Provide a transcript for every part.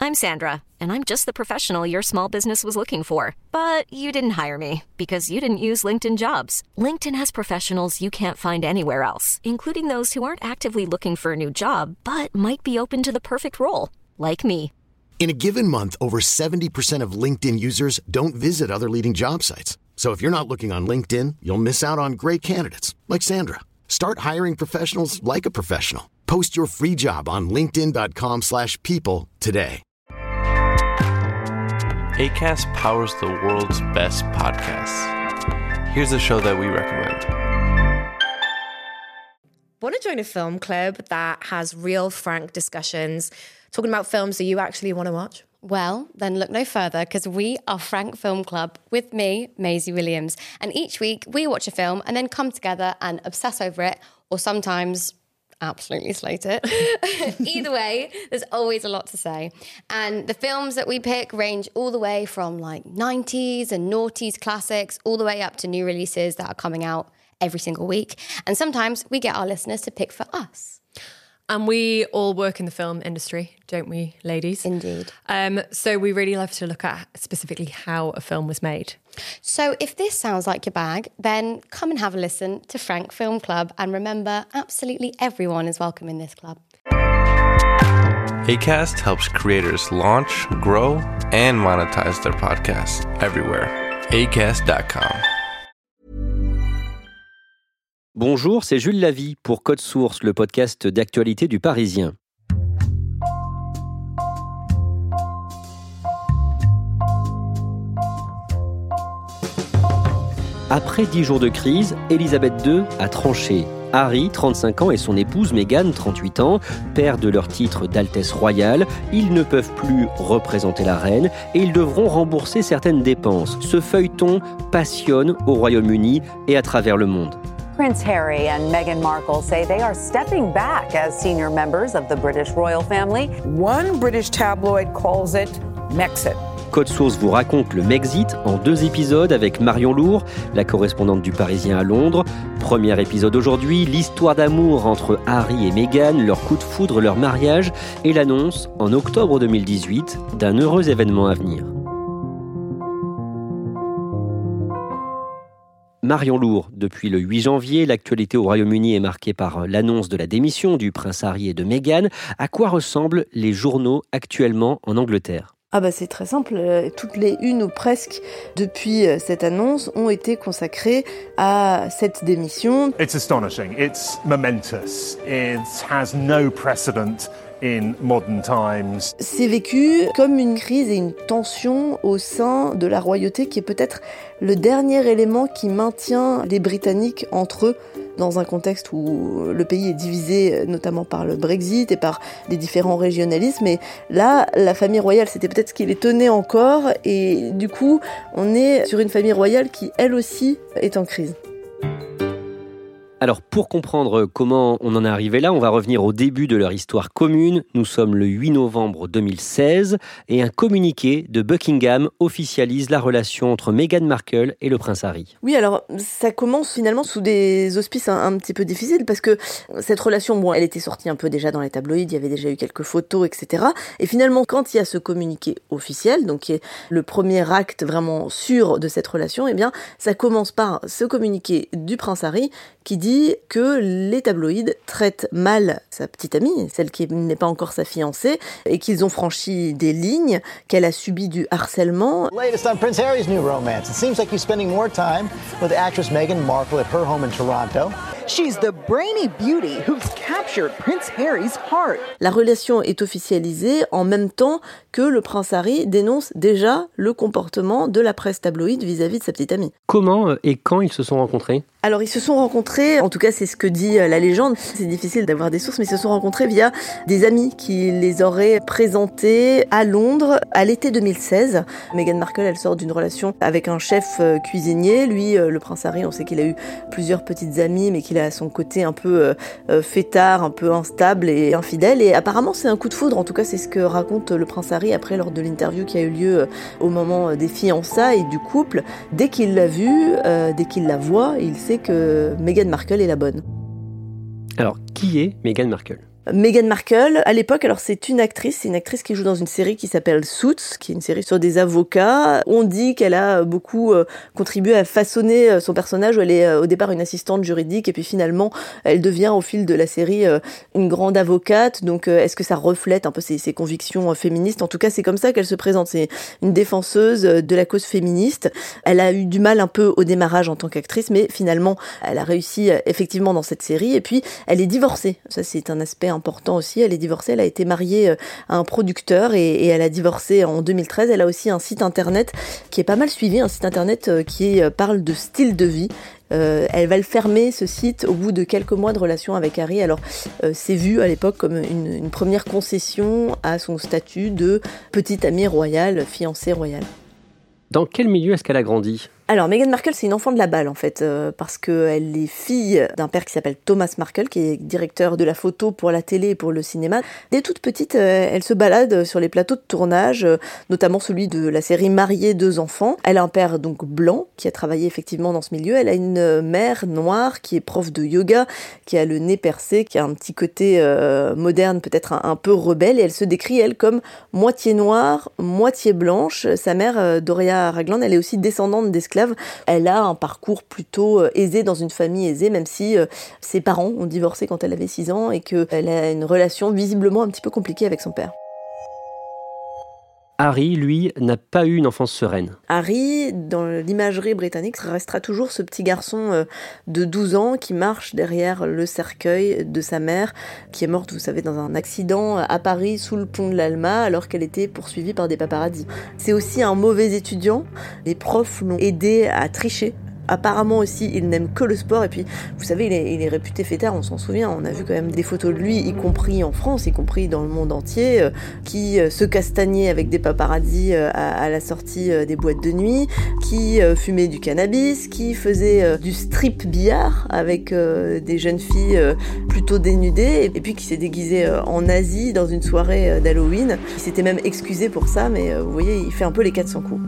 I'm Sandra, and I'm just the professional your small business was looking for. But you didn't hire me because you didn't use LinkedIn Jobs. LinkedIn has professionals you can't find anywhere else, including those who aren't actively looking for a new job, but might be open to the perfect role, like me. In a given month, over 70% of LinkedIn users don't visit other leading job sites. So if you're not looking on LinkedIn, you'll miss out on great candidates like Sandra. Start hiring professionals like a professional. Post your free job on linkedin.com/people today. Acast powers the world's best podcasts. Here's a show that we recommend. Want to join a film club that has real, frank discussions, talking about films that you actually want to watch? Well, then look no further, because we are Frank Film Club with me, Maisie Williams. And each week we watch a film and then come together and obsess over it, or sometimes absolutely slate it. Either way, there's always a lot to say. And the films that we pick range all the way from like 90s and noughties classics, all the way up to new releases that are coming out every single week. And sometimes we get our listeners to pick for us. And we all work in the film industry, don't we, ladies? Indeed. So we really love to look at specifically how a film was made. So if this sounds like your bag, then come and have a listen to Frank Film Club. And remember, absolutely everyone is welcome in this club. Acast helps creators launch, grow, and monetize their podcasts everywhere. Acast.com. Bonjour, c'est Jules Lavie pour Code Source, le podcast d'actualité du Parisien. Après 10 jours de crise, Elisabeth II a tranché. Harry, 35 ans, et son épouse Meghan, 38 ans, perdent leur titre d'Altesse royale. Ils ne peuvent plus représenter la reine et ils devront rembourser certaines dépenses. Ce feuilleton passionne au Royaume-Uni et à travers le monde. Prince Harry and Meghan Markle say they are stepping back as senior members of the British royal family. One British tabloid calls it Mexit. Code Source vous raconte le Mexit en 2 épisodes avec Marion Lourd, la correspondante du Parisien à Londres. Premier épisode aujourd'hui, l'histoire d'amour entre Harry et Meghan, leur coup de foudre, leur mariage et l'annonce en octobre 2018 d'un heureux événement à venir. Marion Lourd, depuis le 8 janvier, l'actualité au Royaume-Uni est marquée par l'annonce de la démission du prince Harry et de Meghan. À quoi ressemblent les journaux actuellement en Angleterre ? C'est très simple. Toutes les unes ou presque depuis cette annonce ont été consacrées à cette démission. It's astonishing. It's momentous. It has no precedent in modern times. C'est vécu comme une crise et une tension au sein de la royauté qui est peut-être le dernier élément qui maintient les Britanniques entre eux dans un contexte où le pays est divisé notamment par le Brexit et par les différents régionalismes. Et là, la famille royale, c'était peut-être ce qui les tenait encore. Et du coup, on est sur une famille royale qui, elle aussi, est en crise. Alors, pour comprendre comment on en est arrivé là, on va revenir au début de leur histoire commune. Nous sommes le 8 novembre 2016 et un communiqué de Buckingham officialise la relation entre Meghan Markle et le prince Harry. Oui, alors ça commence finalement sous des auspices un petit peu difficiles parce que cette relation, elle était sortie un peu déjà dans les tabloïds, il y avait déjà eu quelques photos, etc. Et finalement, quand il y a ce communiqué officiel, donc qui est le premier acte vraiment sûr de cette relation, ça commence par ce communiqué du prince Harry qui dit que les tabloïds traitent mal sa petite amie, celle qui n'est pas encore sa fiancée, et qu'ils ont franchi des lignes, qu'elle a subi du harcèlement. Latest on Prince Harry's new romance. It seems like he's spending more time with actress Meghan Markle at her home in Toronto. She's the brainy beauty who's captured Prince Harry's heart. La relation est officialisée en même temps que le prince Harry dénonce déjà le comportement de la presse tabloïde vis-à-vis de sa petite amie. Comment et quand ils se sont rencontrés ? Alors ils se sont rencontrés, en tout cas c'est ce que dit la légende, c'est difficile d'avoir des sources, mais ils se sont rencontrés via des amis qui les auraient présentés à Londres à l'été 2016. Meghan Markle, elle sort d'une relation avec un chef cuisinier, lui, le prince Harry, on sait qu'il a eu plusieurs petites amies, mais qu'il a son côté un peu fêtard, un peu instable et infidèle, et apparemment c'est un coup de foudre, en tout cas c'est ce que raconte le prince Harry après lors de l'interview qui a eu lieu au moment des fiançailles du couple. Dès qu'il l'a vue, dès qu'il la voit, il sait que Meghan Markle est la bonne. Alors, qui est Meghan Markle ? Meghan Markle, à l'époque, alors c'est une actrice qui joue dans une série qui s'appelle Suits, qui est une série sur des avocats. On dit qu'elle a beaucoup contribué à façonner son personnage, où elle est au départ une assistante juridique, et puis finalement, elle devient au fil de la série une grande avocate. Donc, est-ce que ça reflète un peu ses convictions féministes ? En tout cas, c'est comme ça qu'elle se présente. C'est une défenseuse de la cause féministe. Elle a eu du mal un peu au démarrage en tant qu'actrice, mais finalement, elle a réussi effectivement dans cette série. Et puis, elle est divorcée. Ça, c'est un aspect important aussi. Elle est divorcée. Elle a été mariée à un producteur et elle a divorcé en 2013. Elle a aussi un site internet qui est pas mal suivi, un site internet qui parle de style de vie. Elle va le fermer, ce site, au bout de quelques mois de relation avec Harry. Alors, c'est vu à l'époque comme une première concession à son statut de petite amie royale, fiancée royale. Dans quel milieu est-ce qu'elle a grandi ? Alors, Meghan Markle, c'est une enfant de la balle, en fait, parce qu'elle est fille d'un père qui s'appelle Thomas Markle, qui est directeur de la photo pour la télé et pour le cinéma. Dès toute petite, elle se balade sur les plateaux de tournage, notamment celui de la série Mariée, 2 enfants. Elle a un père, donc, blanc, qui a travaillé effectivement dans ce milieu. Elle a une mère noire, qui est prof de yoga, qui a le nez percé, qui a un petit côté moderne, peut-être un peu rebelle, et elle se décrit, elle, comme moitié noire, moitié blanche. Sa mère, Doria Ragland, elle est aussi descendante d'esclaves. Elle a un parcours plutôt aisé dans une famille aisée, même si ses parents ont divorcé quand elle avait 6 ans et qu'elle a une relation visiblement un petit peu compliquée avec son père. Harry, lui, n'a pas eu une enfance sereine. Harry, dans l'imagerie britannique, restera toujours ce petit garçon de 12 ans qui marche derrière le cercueil de sa mère, qui est morte, vous savez, dans un accident à Paris, sous le pont de l'Alma, alors qu'elle était poursuivie par des paparazzis. C'est aussi un mauvais étudiant. Les profs l'ont aidé à tricher. Apparemment aussi, il n'aime que le sport. Et puis, vous savez, il est réputé fêtard, on s'en souvient. On a vu quand même des photos de lui, y compris en France, y compris dans le monde entier, qui se castagnait avec des paparazzis à la sortie des boîtes de nuit, qui fumait du cannabis, qui faisait du strip billard avec des jeunes filles plutôt dénudées, et puis qui s'est déguisé en nazi dans une soirée d'Halloween. Il s'était même excusé pour ça, mais vous voyez, il fait un peu les 400 coups.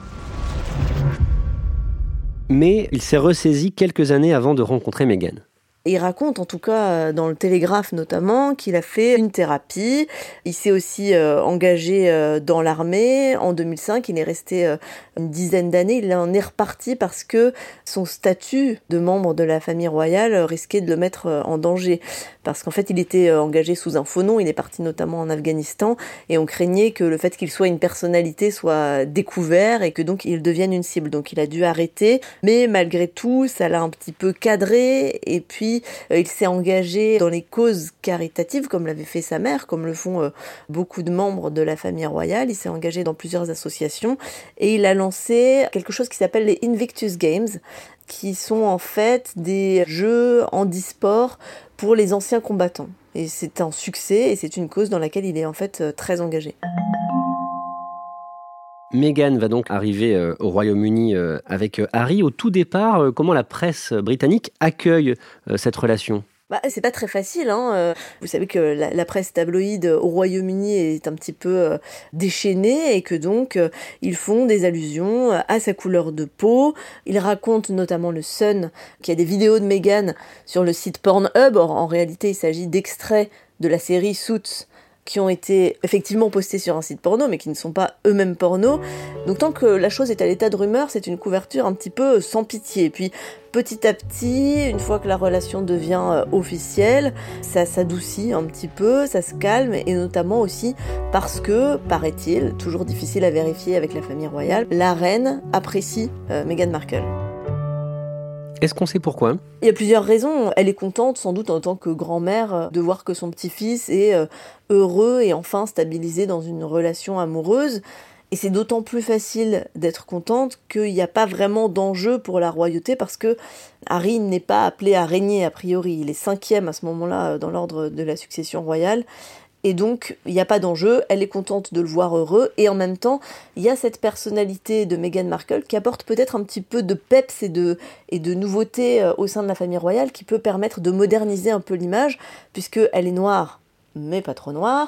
Mais il s'est ressaisi quelques années avant de rencontrer Meghan. Il raconte, en tout cas dans le Télégraphe notamment, qu'il a fait une thérapie. Il s'est aussi engagé dans l'armée. En 2005, il est resté une dizaine d'années. Il en est reparti parce que son statut de membre de la famille royale risquait de le mettre en danger. Parce qu'en fait, il était engagé sous un faux nom. Il est parti notamment en Afghanistan. Et on craignait que le fait qu'il soit une personnalité soit découvert et que donc il devienne une cible. Donc il a dû arrêter. Mais malgré tout, ça l'a un petit peu cadré. Et puis, il s'est engagé dans les causes caritatives, comme l'avait fait sa mère, comme le font beaucoup de membres de la famille royale. Il s'est engagé dans plusieurs associations et il a lancé quelque chose qui s'appelle les Invictus Games, qui sont en fait des jeux handisport pour les anciens combattants. Et c'est un succès et c'est une cause dans laquelle il est en fait très engagé. Meghan va donc arriver au Royaume-Uni avec Harry. Au tout départ, comment la presse britannique accueille cette relation ? C'est pas très facile, hein. Vous savez que la presse tabloïde au Royaume-Uni est un petit peu déchaînée et que donc ils font des allusions à sa couleur de peau. Ils racontent notamment le Sun qu'il y a des vidéos de Meghan sur le site Pornhub. Or, en réalité, il s'agit d'extraits de la série Suits qui ont été effectivement postés sur un site porno, mais qui ne sont pas eux-mêmes porno. Donc tant que la chose est à l'état de rumeur, c'est une couverture un petit peu sans pitié. Puis petit à petit, une fois que la relation devient officielle, ça s'adoucit un petit peu, ça se calme, et notamment aussi parce que, paraît-il, toujours difficile à vérifier avec la famille royale, la reine apprécie Meghan Markle. Est-ce qu'on sait pourquoi ? Il y a plusieurs raisons. Elle est contente, sans doute en tant que grand-mère, de voir que son petit-fils est heureux et enfin stabilisé dans une relation amoureuse. Et c'est d'autant plus facile d'être contente qu'il n'y a pas vraiment d'enjeu pour la royauté parce que Harry n'est pas appelé à régner a priori. Il est 5e à ce moment-là dans l'ordre de la succession royale. Et donc, il n'y a pas d'enjeu, elle est contente de le voir heureux, et en même temps, il y a cette personnalité de Meghan Markle qui apporte peut-être un petit peu de peps et de nouveauté au sein de la famille royale qui peut permettre de moderniser un peu l'image, puisqu'elle est noire, mais pas trop noire.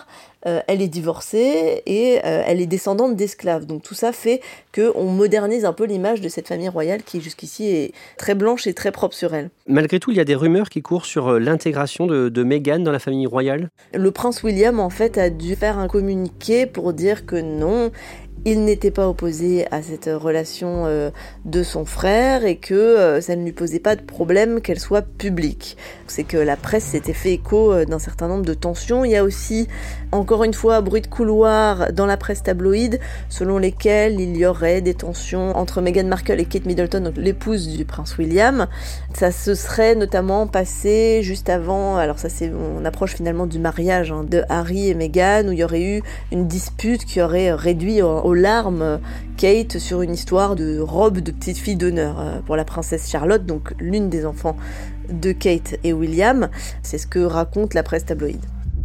elle est divorcée et elle est descendante d'esclaves. Donc tout ça fait qu'on modernise un peu l'image de cette famille royale qui jusqu'ici est très blanche et très propre sur elle. Malgré tout, il y a des rumeurs qui courent sur l'intégration de Meghan dans la famille royale. Le prince William, en fait, a dû faire un communiqué pour dire que non, il n'était pas opposé à cette relation de son frère et que ça ne lui posait pas de problème qu'elle soit publique. C'est que la presse s'était fait écho d'un certain nombre de tensions. Il y a aussi, encore une fois, bruit de couloir dans la presse tabloïde, selon lesquels il y aurait des tensions entre Meghan Markle et Kate Middleton, donc l'épouse du prince William. Ça se serait notamment passé juste avant, alors ça on approche finalement du mariage de Harry et Meghan, où il y aurait eu une dispute qui aurait réduit aux larmes Kate sur une histoire de robe de petite fille d'honneur pour la princesse Charlotte, donc l'une des enfants de Kate et William. C'est ce que raconte la presse tabloïde.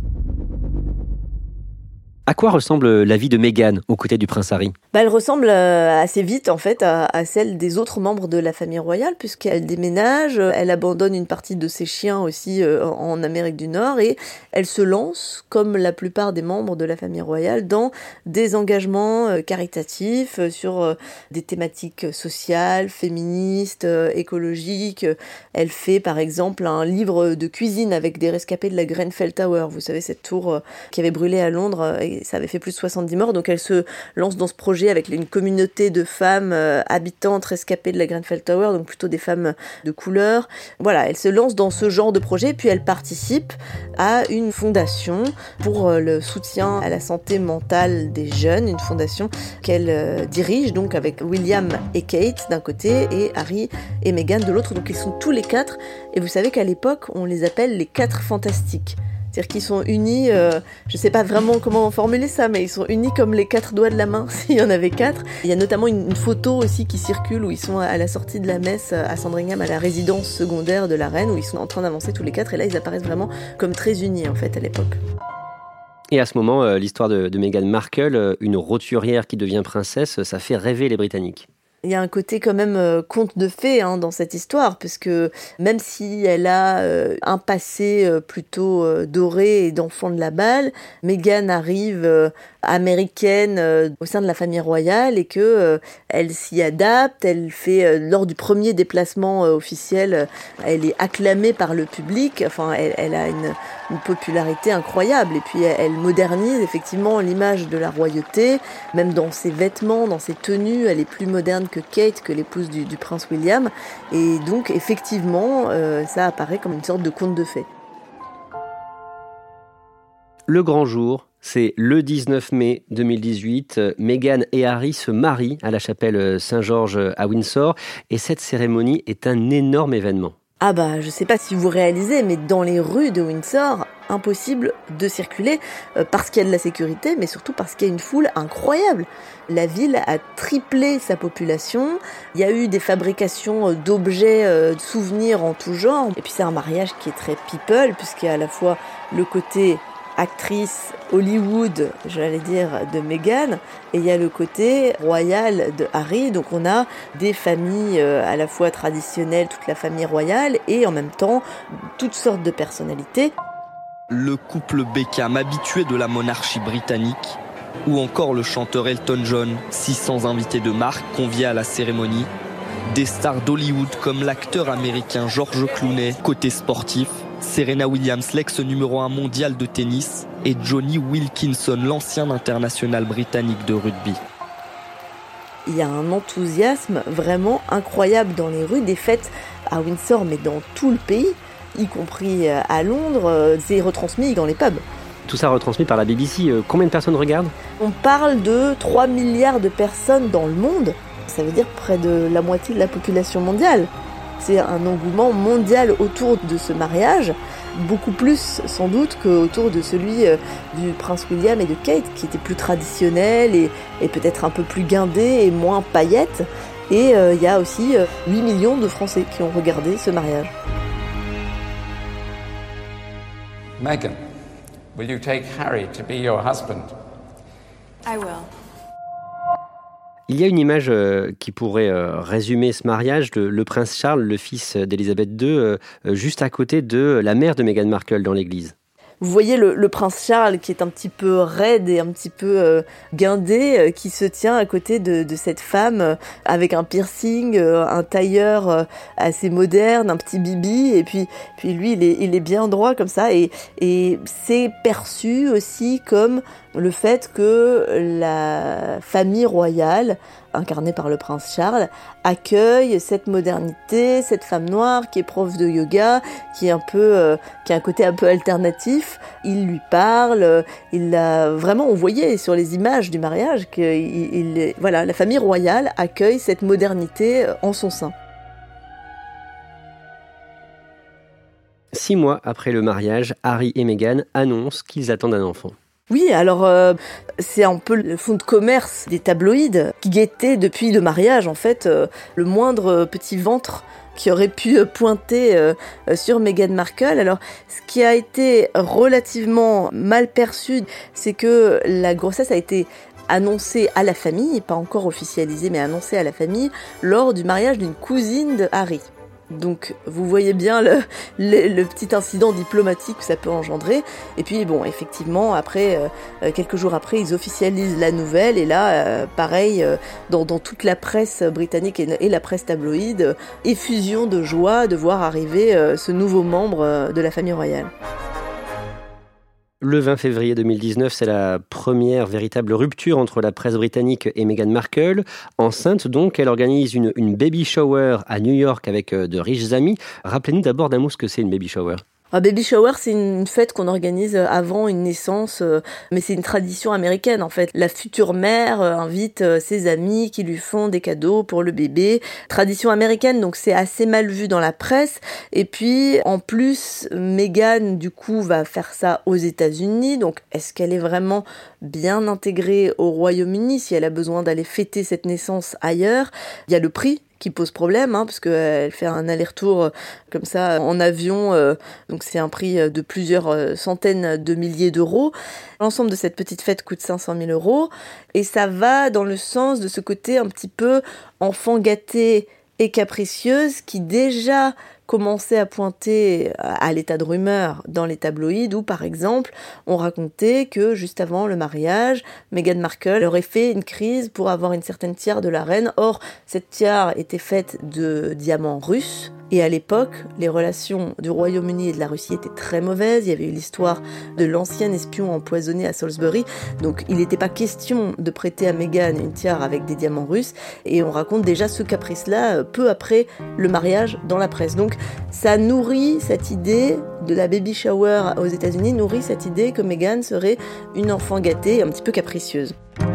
À quoi ressemble la vie de Meghan aux côtés du prince Harry ? Elle ressemble assez vite en fait à celle des autres membres de la famille royale, puisqu'elle déménage, elle abandonne une partie de ses chiens aussi en Amérique du Nord et elle se lance, comme la plupart des membres de la famille royale, dans des engagements caritatifs sur des thématiques sociales, féministes, écologiques. Elle fait par exemple un livre de cuisine avec des rescapés de la Grenfell Tower, vous savez cette tour qui avait brûlé à Londres et ça avait fait plus de 70 morts, donc elle se lance dans ce projet avec une communauté de femmes habitantes rescapées de la Grenfell Tower, donc plutôt des femmes de couleur. Voilà, elle se lance dans ce genre de projet, puis elle participe à une fondation pour le soutien à la santé mentale des jeunes, une fondation qu'elle dirige donc avec William et Kate d'un côté et Harry et Meghan de l'autre, donc ils sont tous les quatre, et vous savez qu'à l'époque on les appelle les 4 fantastiques. C'est-à-dire qu'ils sont unis, je sais pas vraiment comment formuler ça, mais ils sont unis comme les 4 doigts de la main, s'il y en avait 4. Il y a notamment une photo aussi qui circule où ils sont à la sortie de la messe à Sandringham, à la résidence secondaire de la reine, où ils sont en train d'avancer tous les 4, et là ils apparaissent vraiment comme très unis en fait à l'époque. Et à ce moment, l'histoire de Meghan Markle, une roturière qui devient princesse, ça fait rêver les Britanniques. Il y a un côté quand même conte de fées dans cette histoire, parce que même si elle a un passé plutôt doré et d'enfant de la balle, Meghan arrive américaine au sein de la famille royale et que elle s'y adapte. Elle fait lors du premier déplacement officiel, elle est acclamée par le public. Enfin, elle a une popularité incroyable. Et puis elle modernise effectivement l'image de la royauté, même dans ses vêtements, dans ses tenues. Elle est plus moderne que Kate, que l'épouse du prince William. Et donc effectivement, ça apparaît comme une sorte de conte de fées. Le grand jour, c'est le 19 mai 2018. Meghan et Harry se marient à la chapelle Saint-Georges à Windsor. Et cette cérémonie est un énorme événement. Ah bah, je sais pas si vous réalisez, mais dans les rues de Windsor, impossible de circuler parce qu'il y a de la sécurité, mais surtout parce qu'il y a une foule incroyable. La ville a triplé sa population. Il y a eu des fabrications d'objets, de souvenirs en tout genre. Et puis c'est un mariage qui est très people, puisqu'il y a à la fois le côté actrice Hollywood, j'allais dire, de Meghan, et il y a le côté royal de Harry. Donc on a des familles à la fois traditionnelles, toute la famille royale, et en même temps toutes sortes de personnalités. Le couple Beckham, habitué de la monarchie britannique, ou encore le chanteur Elton John, 600 invités de marque conviés à la cérémonie, des stars d'Hollywood comme l'acteur américain George Clooney, côté sportif, Serena Williams, l'ex numéro 1 mondial de tennis, et Johnny Wilkinson, l'ancien international britannique de rugby. Il y a un enthousiasme vraiment incroyable dans les rues, des fêtes à Windsor, mais dans tout le pays, y compris à Londres, c'est retransmis dans les pubs. Tout ça retransmis par la BBC. Combien de personnes regardent ? On parle de 3 milliards de personnes dans le monde. Ça veut dire près de la moitié de la population mondiale. C'est un engouement mondial autour de ce mariage, beaucoup plus sans doute qu'autour de celui du prince William et de Kate, qui était plus traditionnel et peut-être un peu plus guindé et moins paillettes. Et il y a aussi 8 millions de Français qui ont regardé ce mariage. Meghan, will you take Harry to be your husband? I will. Il y a une image qui pourrait résumer ce mariage de le prince Charles, le fils d'Élisabeth II, juste à côté de la mère de Meghan Markle dans l'église. Vous voyez le prince Charles qui est un petit peu raide et un petit peu guindé, qui se tient à côté de cette femme avec un piercing, un tailleur assez moderne, un petit bibi, et puis lui il est bien droit comme ça, et c'est perçu aussi comme le fait que la famille royale, incarnée par le prince Charles, accueille cette modernité, cette femme noire qui est prof de yoga, qui a un côté un peu alternatif. Il lui parle, vraiment, on voyait sur les images du mariage que la famille royale accueille cette modernité en son sein. 6 mois après le mariage, Harry et Meghan annoncent qu'ils attendent un enfant. Oui, alors c'est un peu le fonds de commerce des tabloïds qui guettaient depuis le mariage, en fait, le moindre petit ventre qui aurait pu pointer sur Meghan Markle. Alors, ce qui a été relativement mal perçu, c'est que la grossesse a été annoncée à la famille, pas encore officialisée, mais annoncée à la famille, lors du mariage d'une cousine de Harry. Donc vous voyez bien le petit incident diplomatique que ça peut engendrer. Et puis bon, effectivement, après quelques jours après, ils officialisent la nouvelle. Et là, pareil, dans toute la presse britannique et la presse tabloïde, effusion de joie de voir arriver ce nouveau membre de la famille royale. Le 20 février 2019, c'est la première véritable rupture entre la presse britannique et Meghan Markle. Enceinte donc, elle organise une baby shower à New York avec de riches amis. Rappelez-nous d'abord d'un mot ce que c'est une baby shower. Un baby shower, c'est une fête qu'on organise avant une naissance, mais c'est une tradition américaine en fait. La future mère invite ses amis qui lui font des cadeaux pour le bébé. Tradition américaine, donc c'est assez mal vu dans la presse. Et puis en plus, Meghan du coup va faire ça aux États-Unis. Donc est-ce qu'elle est vraiment bien intégrée au Royaume-Uni si elle a besoin d'aller fêter cette naissance ailleurs? Il y a le prix qui pose problème, parce qu'elle fait un aller-retour comme ça en avion, donc c'est un prix de plusieurs centaines de milliers d'euros. L'ensemble de cette petite fête coûte 500 000 euros, et ça va dans le sens de ce côté un petit peu enfant gâté et capricieuse qui déjà commençait à pointer à l'état de rumeur dans les tabloïds où, par exemple, on racontait que juste avant le mariage, Meghan Markle aurait fait une crise pour avoir une certaine tiare de la reine. Or, cette tiare était faite de diamants russes. Et à l'époque, les relations du Royaume-Uni et de la Russie étaient très mauvaises. Il y avait eu l'histoire de l'ancien espion empoisonné à Salisbury. Donc, il n'était pas question de prêter à Meghan une tiare avec des diamants russes. Et on raconte déjà ce caprice-là peu après le mariage dans la presse. Donc, ça nourrit cette idée de la baby shower aux États-Unis, nourrit cette idée que Meghan serait une enfant gâtée, un petit peu capricieuse.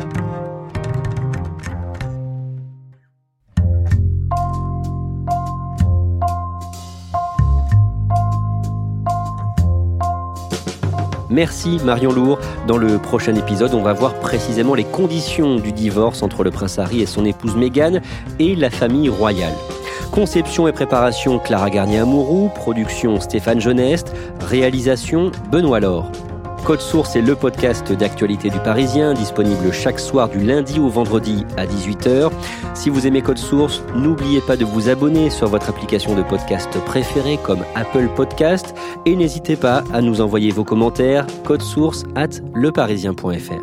Merci Marion Lourd. Dans le prochain épisode, on va voir précisément les conditions du divorce entre le prince Harry et son épouse Meghan et la famille royale. Conception et préparation Clara Garnier-Amouroux, production Stéphane Geneste, réalisation Benoît Laure. Code Source est le podcast d'actualité du Parisien, disponible chaque soir du lundi au vendredi à 18h. Si vous aimez Code Source, n'oubliez pas de vous abonner sur votre application de podcast préférée comme Apple Podcast et n'hésitez pas à nous envoyer vos commentaires codesource@leparisien.fr.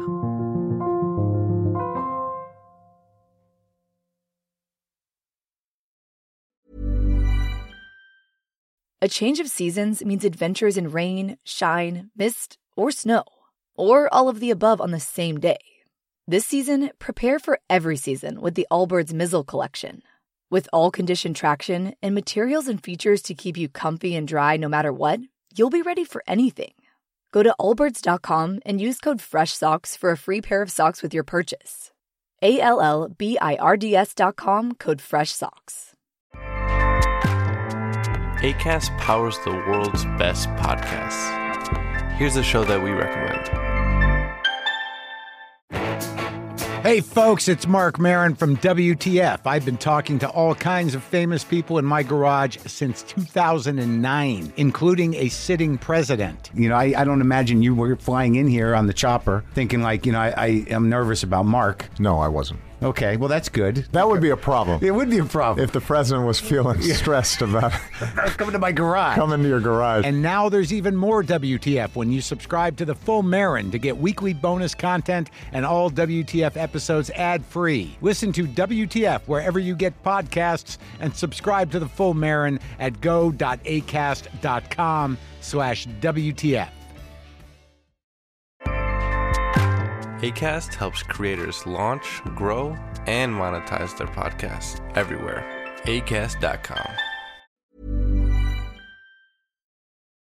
A change of seasons means adventures in rain, shine, mist, or snow, or all of the above on the same day. This season, prepare for every season with the Allbirds Mizzle collection. With all-condition traction and materials and features to keep you comfy and dry no matter what, you'll be ready for anything. Go to allbirds.com and use code FRESHSOCKS for a free pair of socks with your purchase. ALLBIRDS.com, code FRESHSOCKS. Acast powers the world's best podcasts. Here's a show that we recommend. Hey folks, it's Mark Maron from WTF. I've been talking to all kinds of famous people in my garage since 2009, including a sitting president. You know, I don't imagine you were flying in here on the chopper thinking like, I am nervous about Mark. No, I wasn't. Okay, well, that's good. That would be a problem. It would be a problem. If the president was feeling stressed about coming to my garage. Come into your garage. And now there's even more WTF when you subscribe to The Full Marin to get weekly bonus content and all WTF episodes ad-free. Listen to WTF wherever you get podcasts and subscribe to The Full Marin at go.acast.com/WTF. Acast helps creators launch, grow, and monetize their podcasts everywhere. Acast.com.